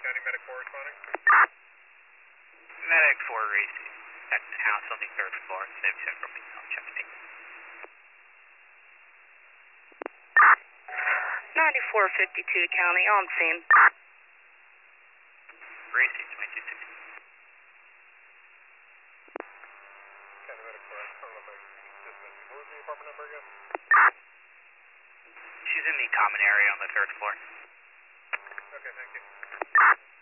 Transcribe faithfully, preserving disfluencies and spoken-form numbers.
County Medic four responding. Medic four racing. At the house on the third floor. Save ten from me. I'll check me. ninety-four fifty-two County, on scene. Racing, twenty-two sixty. County Medic four, I don't know if I dismissed. What was the apartment number again? She's in the common area on the third floor. Okay, thank you.